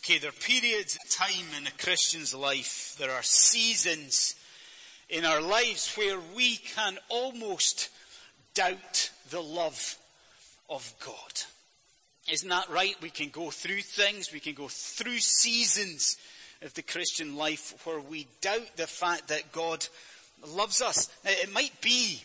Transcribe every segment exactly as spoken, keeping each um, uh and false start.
Okay, there are periods of time in a Christian's life, there are seasons in our lives where we can almost doubt the love of God. Isn't that right? We can go through things, we can go through seasons of the Christian life where we doubt the fact that God loves us. Now, it might be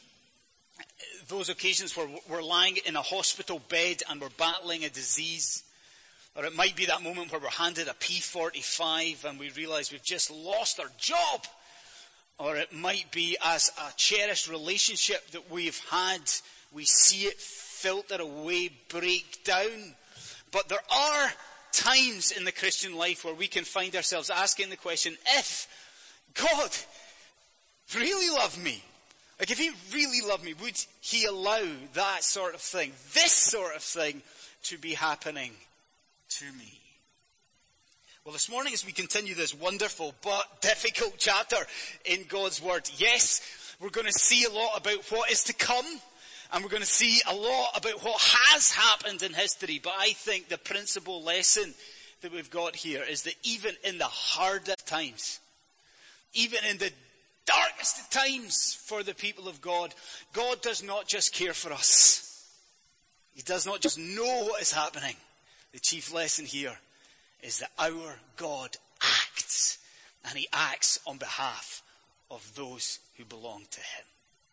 those occasions where we're lying in a hospital bed and we're battling a disease. Or it might be that moment where we're handed a P forty-five and we realize we've just lost our job. Or it might be as a cherished relationship that we've had, we see it filter away, break down. But there are times in the Christian life where we can find ourselves asking the question, if God really loved me, like if he really loved me, would he allow that sort of thing, this sort of thing, to be happening to me? Well, this morning as we continue this wonderful but difficult chapter in God's Word, yes, we're going to see a lot about what is to come, and we're going to see a lot about what has happened in history, but I think the principal lesson that we've got here is that even in the hardest times, even in the darkest of times for the people of God, God does not just care for us. He does not just know what is happening. The chief lesson here is that our God acts, and he acts on behalf of those who belong to him.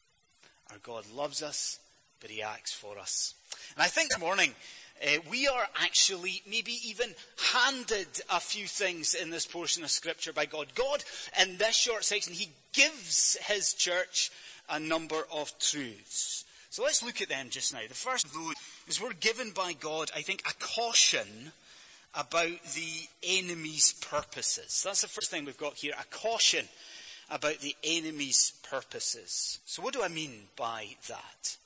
Our God loves us, but he acts for us. And I think this morning, uh, we are actually maybe even handed a few things in this portion of Scripture by God. God, in this short section, he gives his church a number of truths. So let's look at them just now. The first of those is we're given by God, I think, a caution about the enemy's purposes. That's the first thing we've got here, a caution about the enemy's purposes. So what do I mean by that?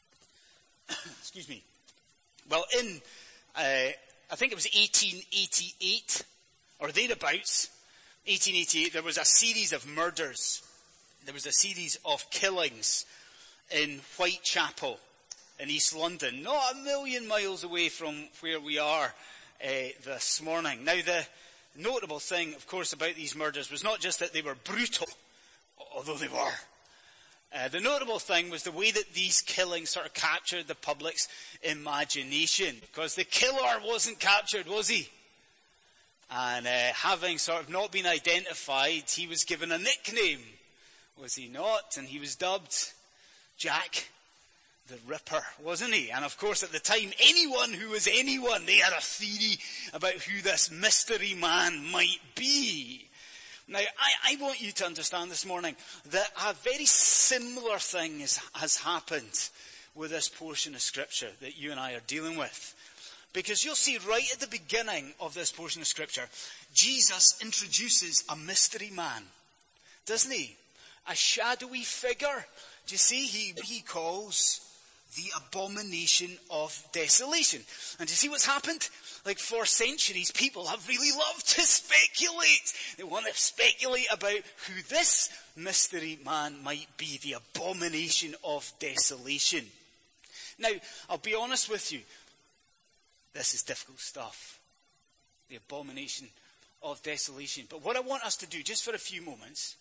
Excuse me. Well, in, uh, I think it was eighteen eighty-eight, or thereabouts, eighteen eighty-eight, there was a series of murders. There was a series of killings in Whitechapel in East London, not a million miles away from where we are uh, this morning. Now, the notable thing, of course, about these murders was not just that they were brutal, although they were. Uh, the notable thing was the way that these killings sort of captured the public's imagination, because the killer wasn't captured, was he? And uh, having sort of not been identified, he was given a nickname, was he not? And he was dubbed Jack the Ripper, wasn't he? And of course at the time, anyone who was anyone, they had a theory about who this mystery man might be. Now, I, I want you to understand this morning that a very similar thing is, has happened with this portion of Scripture that you and I are dealing with. Because you'll see right at the beginning of this portion of Scripture, Jesus introduces a mystery man, doesn't he? A shadowy figure. Do you see? He, he calls the abomination of desolation. And do you see what's happened? Like for centuries, people have really loved to speculate. They want to speculate about who this mystery man might be, the abomination of desolation. Now, I'll be honest with you. This is difficult stuff. The abomination of desolation. But what I want us to do, just for a few moments,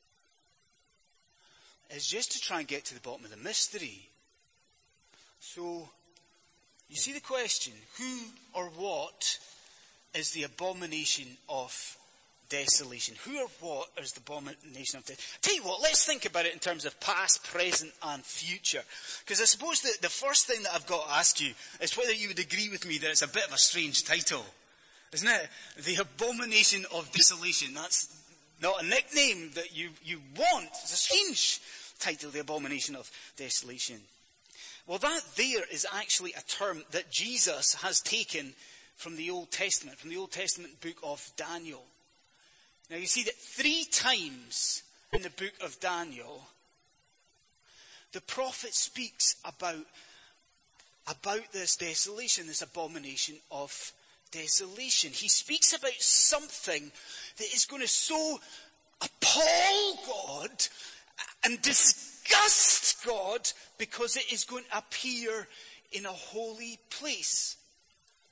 is just to try and get to the bottom of the mystery. So, you see the question, who or what is the abomination of desolation? Who or what is the abomination of desolation? Tell you what, let's think about it in terms of past, present and future. Because I suppose that the first thing that I've got to ask you is whether you would agree with me that it's a bit of a strange title. Isn't it? The abomination of desolation. That's not a nickname that you, you want. It's a strange title, the abomination of desolation. Well, that there is actually a term that Jesus has taken from the Old Testament, from the Old Testament book of Daniel. Now you see that three times in the book of Daniel, the prophet speaks about, about this desolation, this abomination of desolation. He speaks about something that is going to so appall God and disgust God because it is going to appear in a holy place.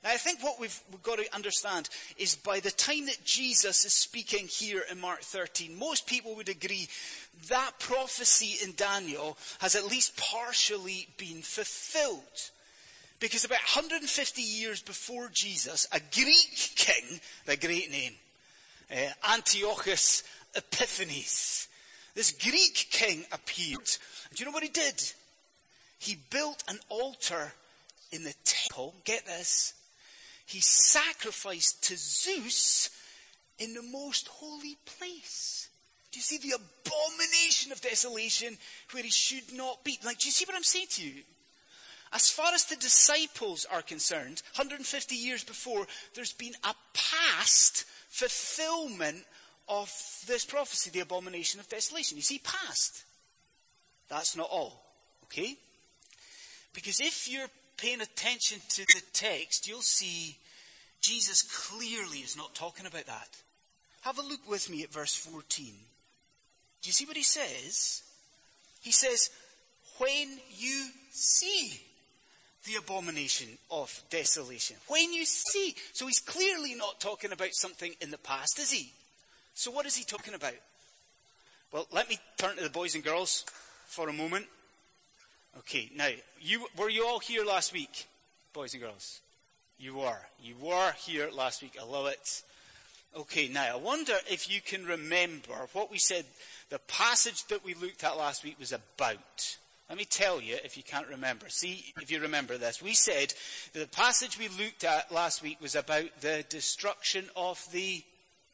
Now, I think what we've, we've got to understand is by the time that Jesus is speaking here in Mark thirteen, most people would agree that prophecy in Daniel has at least partially been fulfilled. Because about one hundred fifty years before Jesus, a Greek king, the great name, uh, Antiochus Epiphanes, this Greek king appeared. And do you know what he did? He built an altar in the temple. Get this. He sacrificed to Zeus in the most holy place. Do you see the abomination of desolation where he should not be? Like, do you see what I'm saying to you? As far as the disciples are concerned, one hundred fifty years before, there's been a past fulfillment of this prophecy, the abomination of desolation. You see, past. That's not all. Okay? Because if you're paying attention to the text, you'll see Jesus clearly is not talking about that. Have a look with me at verse fourteen. Do you see what he says? He says, when you see the abomination of desolation. When you see. So he's clearly not talking about something in the past, is he? So what is he talking about? Well, let me turn to the boys and girls for a moment. Okay, now, you were you all here last week, boys and girls? You were. You were here last week. I love it. Okay, now, I wonder if you can remember what we said the passage that we looked at last week was about. Let me tell you if you can't remember. See if you remember this. We said that the passage we looked at last week was about the destruction of the...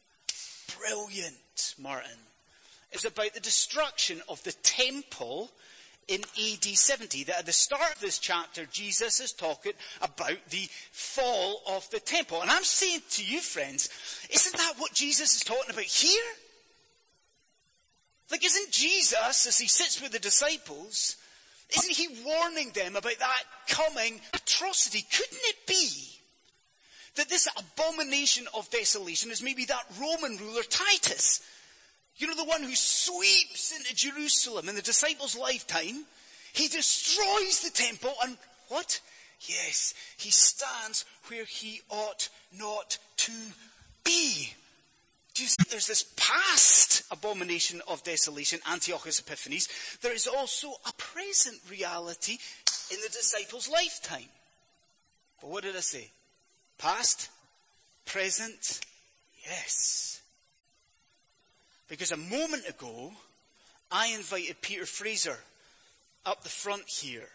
Brilliant, Martin. It was about the destruction of the temple in A D seventy. That at the start of this chapter, Jesus is talking about the fall of the temple. And I'm saying to you, friends, isn't that what Jesus is talking about here? Like, isn't Jesus, as he sits with the disciples, isn't he warning them about that coming atrocity? Couldn't it be that this abomination of desolation is maybe that Roman ruler Titus? You know, the one who sweeps into Jerusalem in the disciples' lifetime. He destroys the temple and what? Yes, he stands where he ought not to be. Do you see, there's this past abomination of desolation, Antiochus Epiphanes. There is also a present reality in the disciples' lifetime. But what did I say? Past? Present? Yes. Because a moment ago, I invited Peter Fraser up the front here.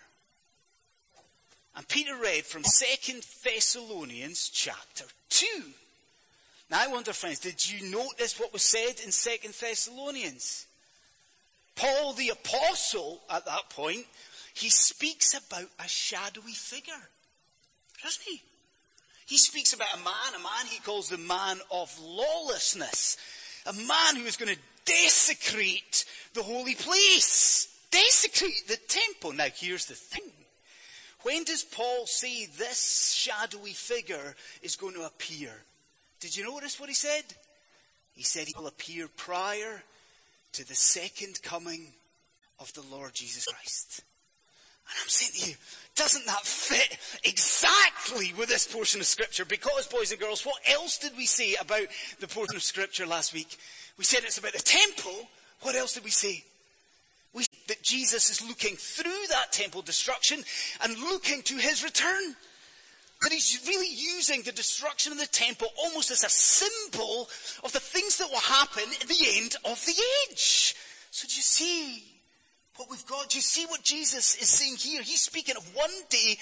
And Peter read from Second Thessalonians chapter two. Now I wonder, friends, did you notice what was said in Second Thessalonians? Paul the apostle, at that point, he speaks about a shadowy figure. Doesn't he? He speaks about a man, a man he calls the man of lawlessness. A man who is going to desecrate the holy place. Desecrate the temple. Now here's the thing. When does Paul say this shadowy figure is going to appear? Did you notice what he said? He said he will appear prior to the second coming of the Lord Jesus Christ. And I'm saying to you, doesn't that fit exactly with this portion of Scripture? Because, boys and girls, what else did we say about the portion of Scripture last week? We said it's about the temple. What else did we say? We said that Jesus is looking through that temple destruction and looking to his return. That he's really using the destruction of the temple almost as a symbol of the things that will happen at the end of the age. So do you see what we've got? Do you see what Jesus is saying here? He's speaking of one day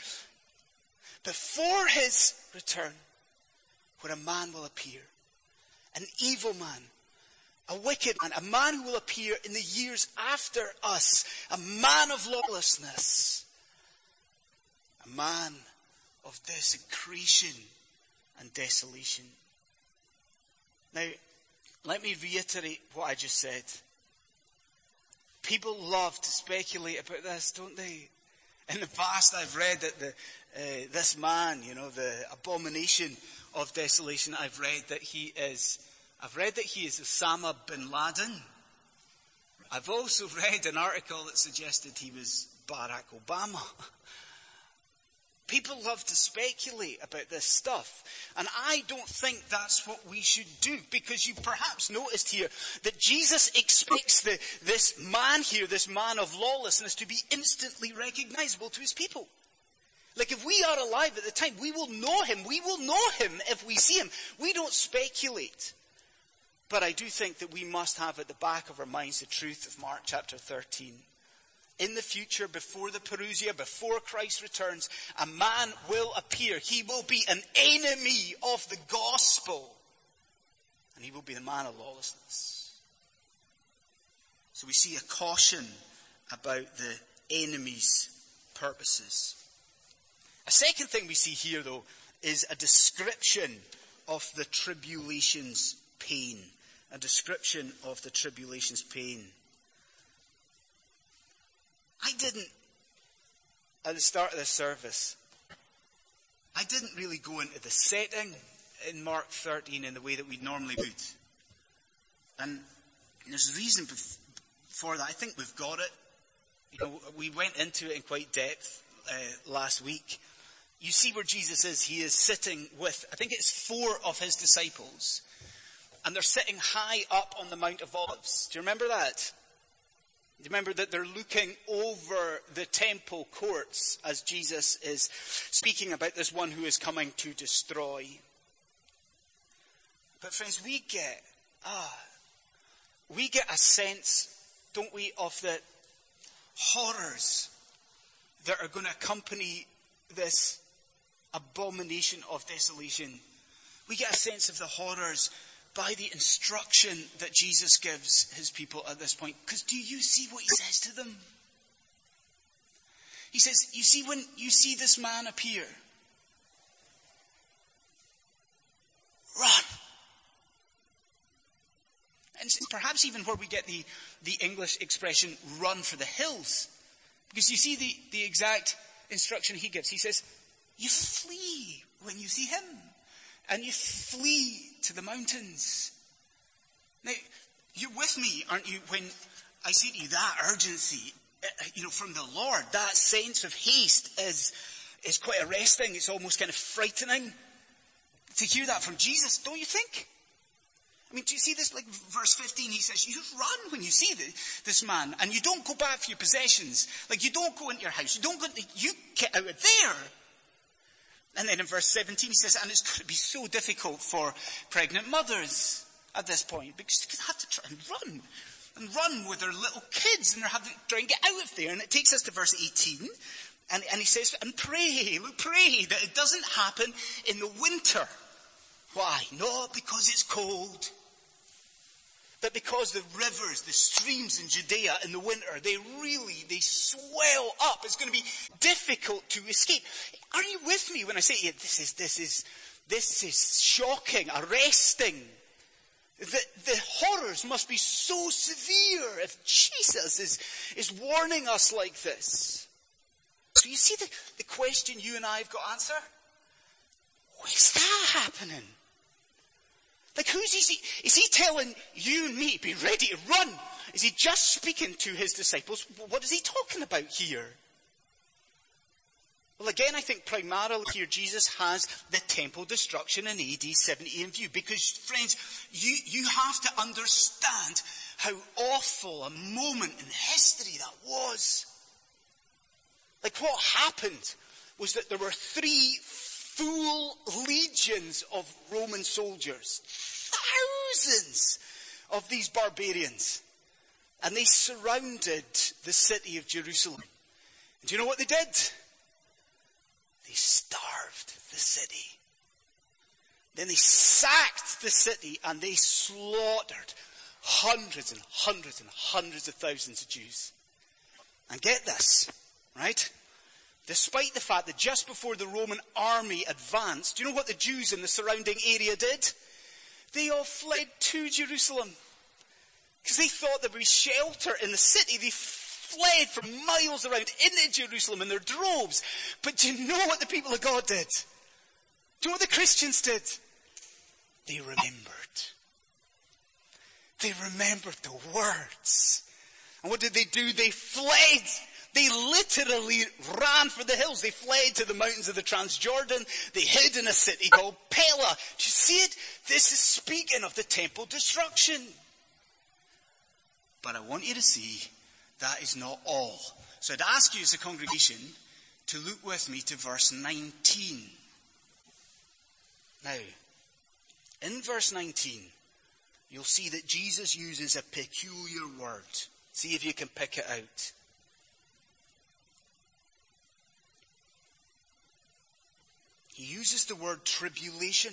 before his return where a man will appear. An evil man. A wicked man. A man who will appear in the years after us. A man of lawlessness. A man of desecration and desolation. Now, let me reiterate what I just said. People love to speculate about this, don't they? In the past, I've read that the, uh, this man, you know, the abomination of desolation, I've read that he is, I've read that he is Osama bin Laden. I've also read an article that suggested he was Barack Obama. People love to speculate about this stuff. And I don't think that's what we should do, because you perhaps noticed here that Jesus expects the, this man here, this man of lawlessness, to be instantly recognizable to his people. Like if we are alive at the time, we will know him. We will know him if we see him. We don't speculate. But I do think that we must have at the back of our minds the truth of Mark chapter thirteen. In the future, before the parousia, before Christ returns, a man will appear. He will be an enemy of the gospel. And he will be the man of lawlessness. So we see a caution about the enemy's purposes. A second thing we see here, though, is a description of the tribulation's pain. A description of the tribulation's pain. I didn't, at the start of this service, I didn't really go into the setting in Mark thirteen in the way that we normally would. And there's a reason for that. I think we've got it. You know, we went into it in quite depth uh, last week. You see where Jesus is. He is sitting with, I think it's four of his disciples. And they're sitting high up on the Mount of Olives. Do you remember that? Remember that they're looking over the temple courts as Jesus is speaking about this one who is coming to destroy. But friends, we get, ah, we get a sense, don't we, of the horrors that are going to accompany this abomination of desolation. We get a sense of the horrors by the instruction that Jesus gives his people at this point. Because do you see what he says to them? He says, you see, when you see this man appear, run. And perhaps even where we get the, the English expression, run for the hills. Because you see the, the exact instruction he gives. He says, you flee when you see him. And you flee to the mountains. Now, you're with me, aren't you, when I say to you that urgency, you know, from the Lord, that sense of haste is, is quite arresting. It's almost kind of frightening to hear that from Jesus, don't you think? I mean, do you see this, like verse fifteen, he says, you run when you see the, this man, and you don't go back for your possessions. Like, you don't go into your house. You don't go into, you get out of there. And then in verse seventeen he says, and it's going to be so difficult for pregnant mothers at this point, because they have to try and run. And run with their little kids, and they're having to try and get out of there. And it takes us to verse eighteen, and, and he says, and pray, look, pray that it doesn't happen in the winter. Why? Not because it's cold, but because the rivers, the streams in Judea in the winter, they really, they swell up. It's going to be difficult to escape. Are you with me when I say, yeah, this is, this is, this is shocking, arresting. The, the horrors must be so severe if Jesus is, is warning us like this. So you see the, the question you and I have got to answer? Where's that happening? Like, who's he? Is he telling you and me, be ready to run? Is he just speaking to his disciples? What is he talking about here? Well, again, I think primarily here Jesus has the temple destruction in A D seventy in view. Because, friends, you, you have to understand how awful a moment in history that was. Like, what happened was that there were three full legions of Roman soldiers. Thousands of these barbarians. And they surrounded the city of Jerusalem. And do you know what they did? They starved the city. Then they sacked the city and they slaughtered hundreds and hundreds and hundreds of thousands of Jews. And get this, right? Despite the fact that just before the Roman army advanced, do you know what the Jews in the surrounding area did? They all fled to Jerusalem. Because they thought there would be shelter in the city. They fled for miles around into Jerusalem in their droves. But do you know what the people of God did? Do you know what the Christians did? They remembered. They remembered the words. And what did they do? They fled. They literally ran for the hills. They fled to the mountains of the Transjordan. They hid in a city called Pella. Do you see it? This is speaking of the temple destruction. But I want you to see that is not all. So I'd ask you as a congregation to look with me to verse nineteen. Now, in verse nineteen, you'll see that Jesus uses a peculiar word. See if you can pick it out. He uses the word tribulation.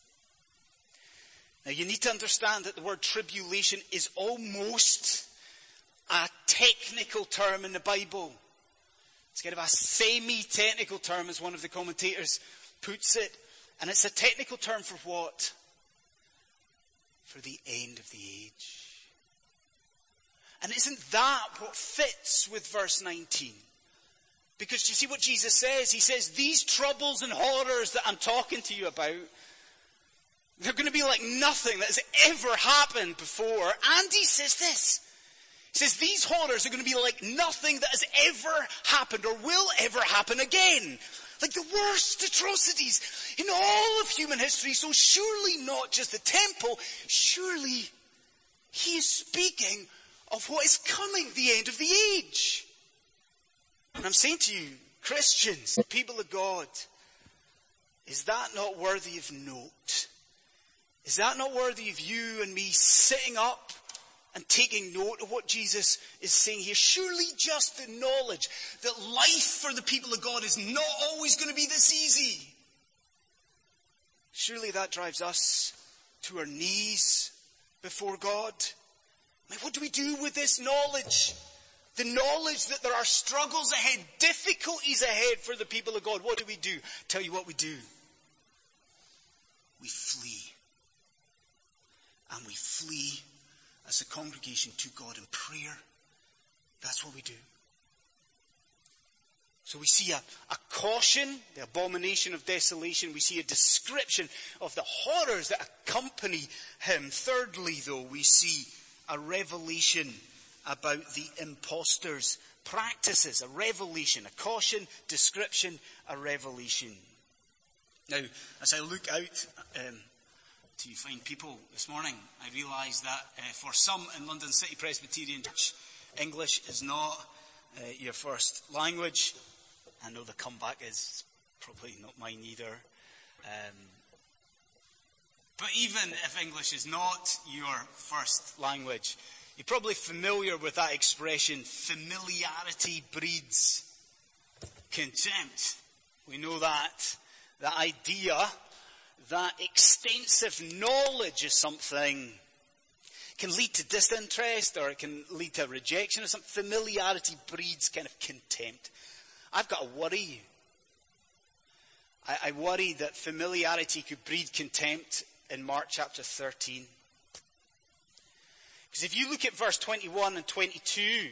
Now you need to understand that the word tribulation is almost a technical term in the Bible. It's kind of a semi-technical term, as one of the commentators puts it. And it's a technical term for what? For the end of the age. And isn't that what fits with verse nineteen? Because you see what Jesus says? He says, these troubles and horrors that I'm talking to you about, they're going to be like nothing that has ever happened before. And he says this. He says, these horrors are going to be like nothing that has ever happened or will ever happen again. Like the worst atrocities in all of human history. So surely not just the temple. Surely he is speaking of what is coming, the end of the age. And I'm saying to you, Christians, the people of God, is that not worthy of note? Is that not worthy of you and me sitting up and taking note of what Jesus is saying here? Surely just the knowledge that life for the people of God is not always going to be this easy. Surely that drives us to our knees before God. I mean, what do we do with this knowledge? The knowledge that there are struggles ahead, difficulties ahead for the people of God. What do we do? Tell you what we do. We flee. And we flee as a congregation to God in prayer. That's what we do. So we see a, a caution, the abomination of desolation. We see a description of the horrors that accompany him. Thirdly, though, we see a revelation about the impostor's practices. A revelation, a caution, description, a revelation. Now, as I look out um, to find people this morning, I realise that uh, for some in London City Presbyterian Church, English is not uh, your first language. I know the comeback is probably not mine either. Um, but even if English is not your first language, you're probably familiar with that expression, familiarity breeds contempt. We know that. The idea that extensive knowledge of something can lead to disinterest or it can lead to rejection or something. Familiarity breeds kind of contempt. I've got a worry. I, I worry that familiarity could breed contempt in Mark chapter thirteen. Because if you look at verse twenty-one and twenty-two,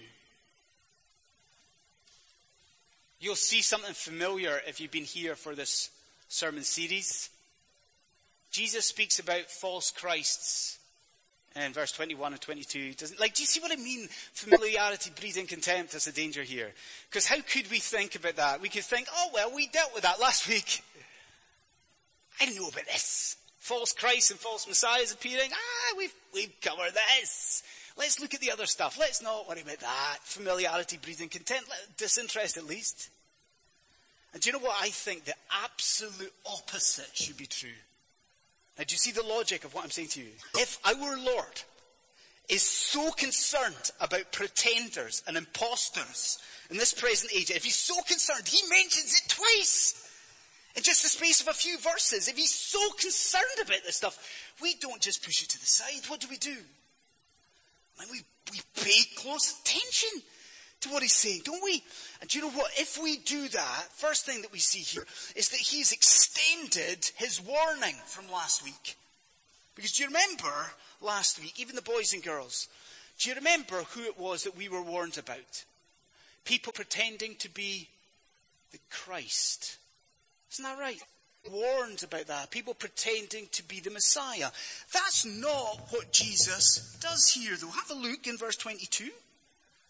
you'll see something familiar if you've been here for this sermon series. Jesus speaks about false Christs in verse twenty-one and twenty-two. Doesn't, like, do you see what I mean? Familiarity breeding contempt. That's a danger here. Because how could we think about that? We could think, oh well, we dealt with that last week. I know about this. False Christ and false messiahs appearing. Ah, we've, we've covered this. Let's look at the other stuff. Let's not worry about that. Familiarity breeding contempt. Disinterest at least. And do you know what I think? The absolute opposite should be true. Now, do you see the logic of what I'm saying to you? If our Lord is so concerned about pretenders and impostors in this present age, if he's so concerned, he mentions it twice in just the space of a few verses. If he's so concerned about this stuff, we don't just push it to the side. What do we do? I mean, we, we pay close attention to what he's saying, don't we? And do you know what? If we do that, first thing that we see here is that he's extended his warning from last week. Because do you remember last week, even the boys and girls, do you remember who it was that we were warned about? People pretending to be the Christ. Isn't that right? Warned about that. People pretending to be the Messiah. That's not what Jesus does here, though. Have a look in verse twenty-two.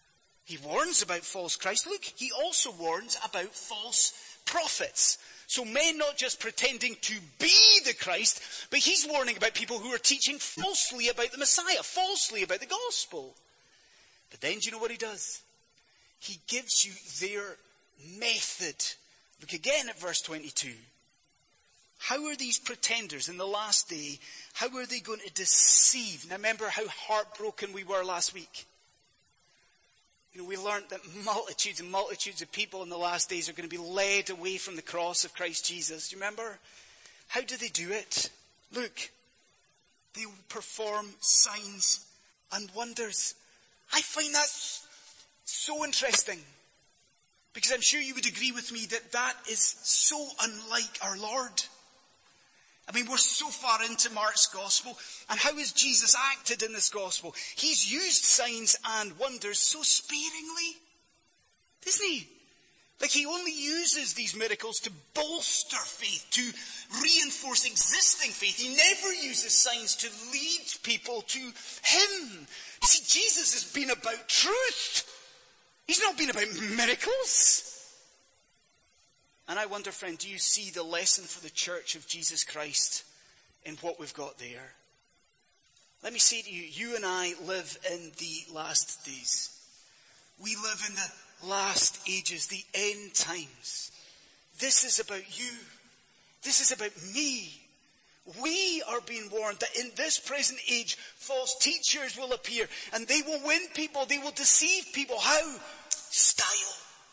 He warns about false Christ. Look, he also warns about false prophets. So men not just pretending to be the Christ, but he's warning about people who are teaching falsely about the Messiah, falsely about the gospel. But then do you know what he does? He gives you their method. Look again at verse twenty-two. How are these pretenders in the last day, how are they going to deceive? Now remember how heartbroken we were last week. You know, we learned that multitudes and multitudes of people in the last days are going to be led away from the cross of Christ Jesus. Do you remember? How do they do it? Look, they will perform signs and wonders. I find that so interesting. Because I'm sure you would agree with me that that is so unlike our Lord. I mean, we're so far into Mark's gospel, and how has Jesus acted in this gospel? He's used signs and wonders so sparingly, isn't he? Like he only uses these miracles to bolster faith, to reinforce existing faith. He never uses signs to lead people to him. You see, Jesus has been about truth. He's not been about miracles. And I wonder, friend, do you see the lesson for the church of Jesus Christ in what we've got there? Let me say to you, you and I live in the last days. We live in the last ages, the end times. This is about you. This is about me. We are being warned that in this present age, false teachers will appear and they will win people, they will deceive people. How? Style.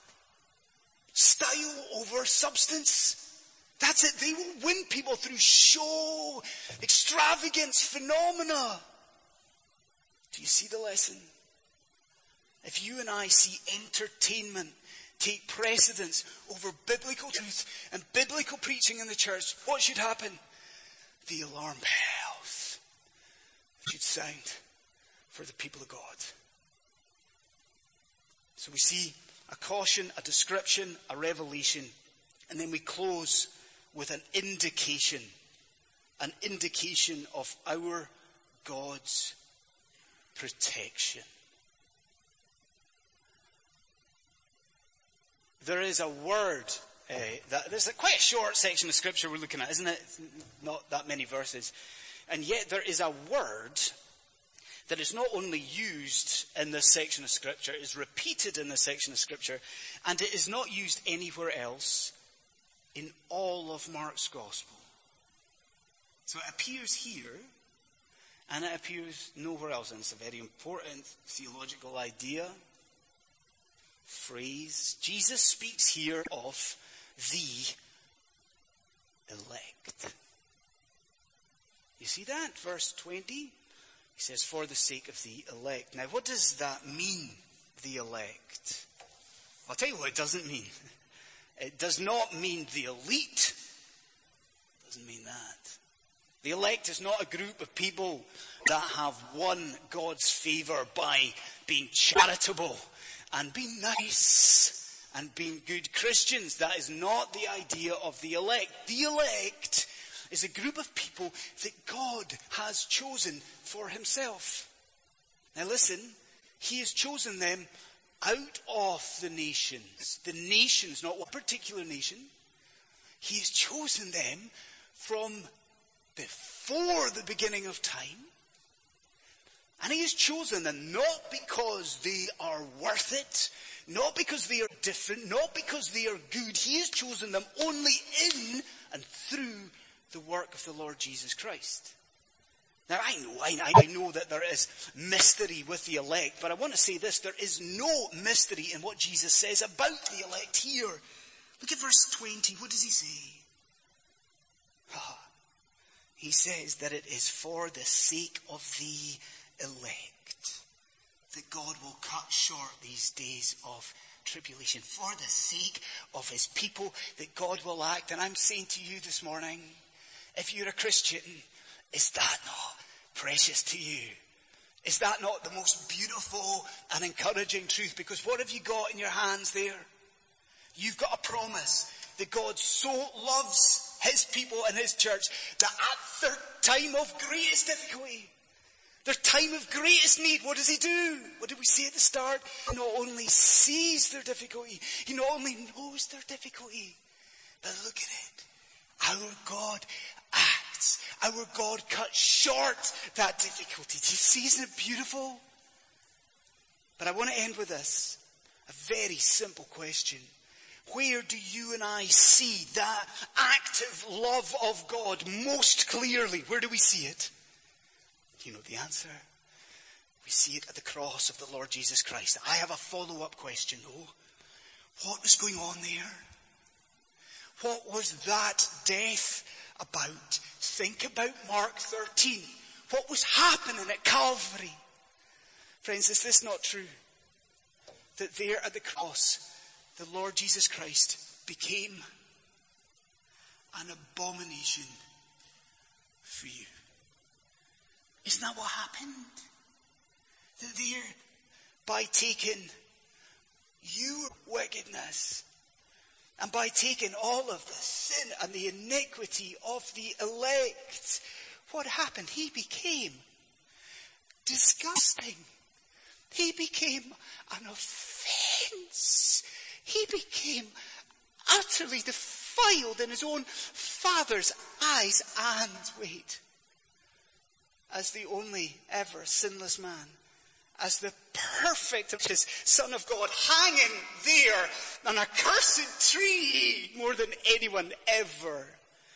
Style over substance. That's it. They will win people through show, extravagance, phenomena. Do you see the lesson? If you and I see entertainment take precedence over biblical truth and biblical preaching in the church, what should happen? The alarm bells should sound for the people of God. So we see a caution, a description, a revelation, and then we close with an indication, an indication of our God's protection. There is a word, uh, that, there's a quite a short section of scripture we're looking at, isn't it? It's not that many verses. And yet there is a word that is not only used in this section of scripture, it is repeated in this section of scripture, and it is not used anywhere else in all of Mark's gospel. So it appears here, and it appears nowhere else, and it's a very important theological idea, phrase. Jesus speaks here of the elect. You see that? Verse twenty. He says, for the sake of the elect. Now, what does that mean, the elect? I'll tell you what it doesn't mean. It does not mean the elite. It doesn't mean that. The elect is not a group of people that have won God's favor by being charitable and being nice and being good Christians. That is not the idea of the elect. The elect is a group of people that God has chosen for himself. Now listen, he has chosen them out of the nations. The nations, not one particular nation. He has chosen them from before the beginning of time. And he has chosen them not because they are worth it, not because they are different, not because they are good. He has chosen them only in and through the work of the Lord Jesus Christ. Now I know, I, I know that there is mystery with the elect, but I want to say this, there is no mystery in what Jesus says about the elect here. Look at verse twenty, what does he say? Oh, he says that it is for the sake of the elect that God will cut short these days of tribulation. For the sake of his people that God will act. And I'm saying to you this morning, if you're a Christian, is that not precious to you? Is that not the most beautiful and encouraging truth? Because what have you got in your hands there? You've got a promise that God so loves his people and his church that at their time of greatest difficulty, Their time of greatest need, what does he do? What did we see at the start? He not only sees their difficulty, he not only knows their difficulty, but look at it. Our God acts. Our God cuts short that difficulty. Do you see, isn't it beautiful? But I want to end with this. A very simple question. Where do you and I see that active love of God most clearly? Where do we see it? Do you know the answer? We see it at the cross of the Lord Jesus Christ. I have a follow-up question though. What was going on there? What was that death about? Think about Mark thirteen. What was happening at Calvary? Friends, is this not true? That there at the cross, the Lord Jesus Christ became an abomination for you. Isn't that what happened? That there, by taking your wickedness, and by taking all of the sin and the iniquity of the elect, what happened? He became disgusting. He became an offense. He became utterly defiled in his own Father's eyes. And wait, as the only ever sinless man, as the perfect Son of God, hanging there on a cursed tree more than anyone ever,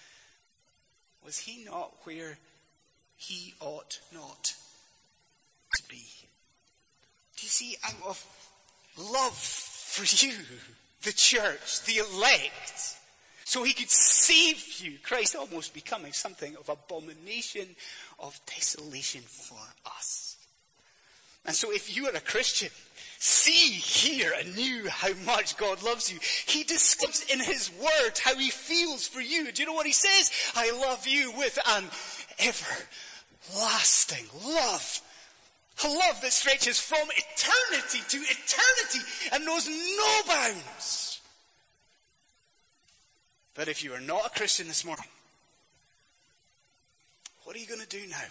was he not where he ought not to be? Do you see, out of love for you, the church, the elect, so he could save you, Christ almost becoming something of abomination, of desolation for us. And so if you are a Christian, see, hear anew how much God loves you. He describes in his word how he feels for you. Do you know what he says? I love you with an everlasting love. A love that stretches from eternity to eternity and knows no bounds. But if you are not a Christian this morning, what are you going to do now?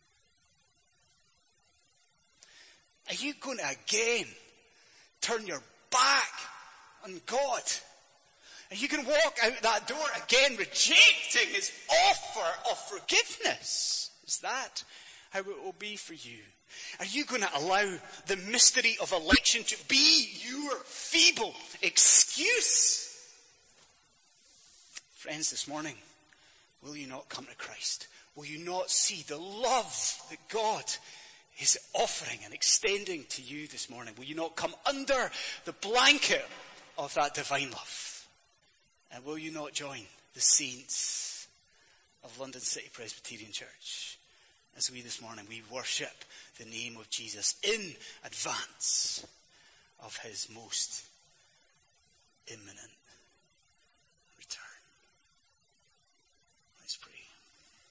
Are you going to again turn your back on God? Are you going to walk out that door again rejecting his offer of forgiveness? Is that how it will be for you? Are you going to allow the mystery of election to be your feeble excuse? Friends, this morning, will you not come to Christ? Will you not see the love that God is offering and extending to you this morning? Will you not come under the blanket of that divine love? And will you not join the saints of London City Presbyterian Church as we this morning, we worship the name of Jesus in advance of his most imminent